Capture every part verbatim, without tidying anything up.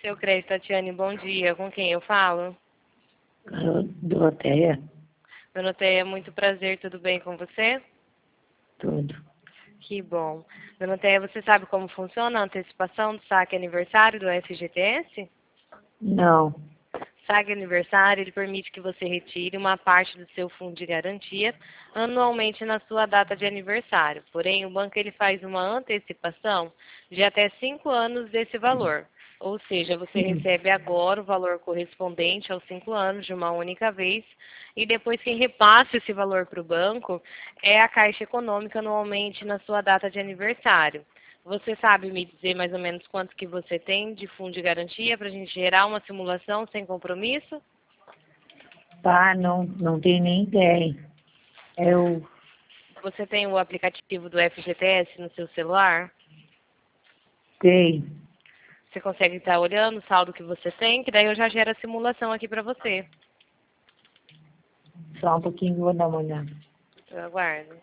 Seu crédito, Tatiane, bom dia. Com quem eu falo? Carol Doroteia, Doroteia, muito prazer, tudo bem com você? tudo. Que bom. Doroteia, você sabe como funciona a antecipação do saque aniversário do F G T S? Não, Saque aniversário, ele permite que você retire uma parte do seu fundo de garantia anualmente na sua data de aniversário. Porém, o banco ele faz uma antecipação de até cinco anos desse valor. Ou seja, você sim. recebe agora o valor correspondente aos cinco anos de uma única vez e depois quem repassa esse valor para o banco é a Caixa Econômica anualmente na sua data de aniversário. Você sabe me dizer mais ou menos quanto que você tem de fundo de garantia para a gente gerar uma simulação sem compromisso? Pá, não, não tenho nem ideia. Eu Você tem o aplicativo do F G T S no seu celular? sei. Você consegue estar olhando o saldo que você tem, que daí eu já gero a simulação aqui para você. Só um pouquinho que eu vou dar uma olhada. Eu aguardo.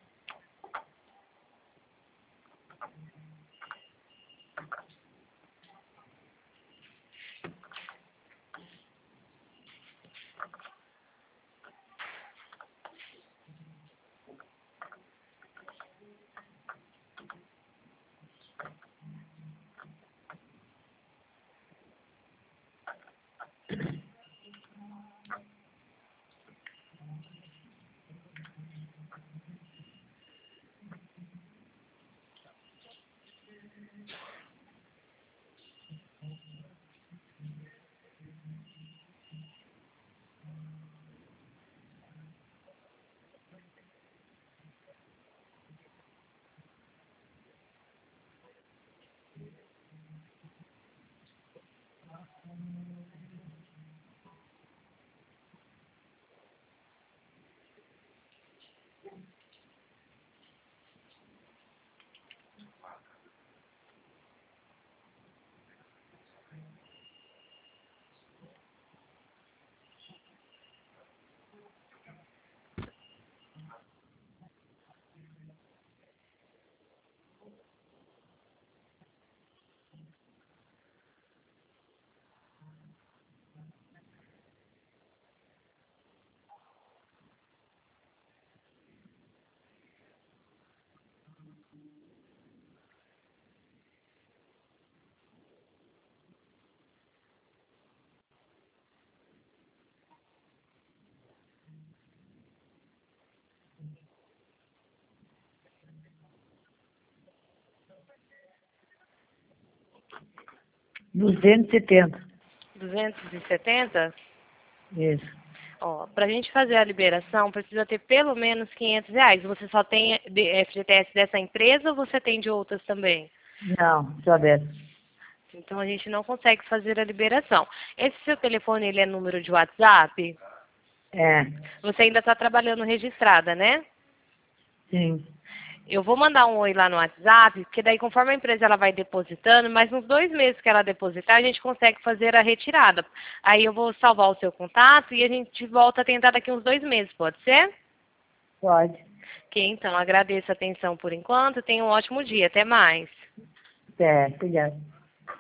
duzentos e setenta. duzentos e setenta? Isso. Ó, para a gente fazer a liberação, precisa ter pelo menos quinhentos reais. Você só tem de F G T S dessa empresa ou você tem de outras também? Não, só dessa. Então a gente não consegue fazer a liberação. Esse seu telefone, ele é número de WhatsApp? É, Você ainda está trabalhando registrada, né? sim. Eu vou mandar um oi lá no WhatsApp, porque daí conforme a empresa ela vai depositando, mais uns dois meses que ela depositar, a gente consegue fazer a retirada. Aí eu vou salvar o seu contato e a gente volta a tentar daqui uns dois meses, pode ser? Pode. Ok, então agradeço a atenção por enquanto. Tenha um ótimo dia. Até mais. É, obrigada.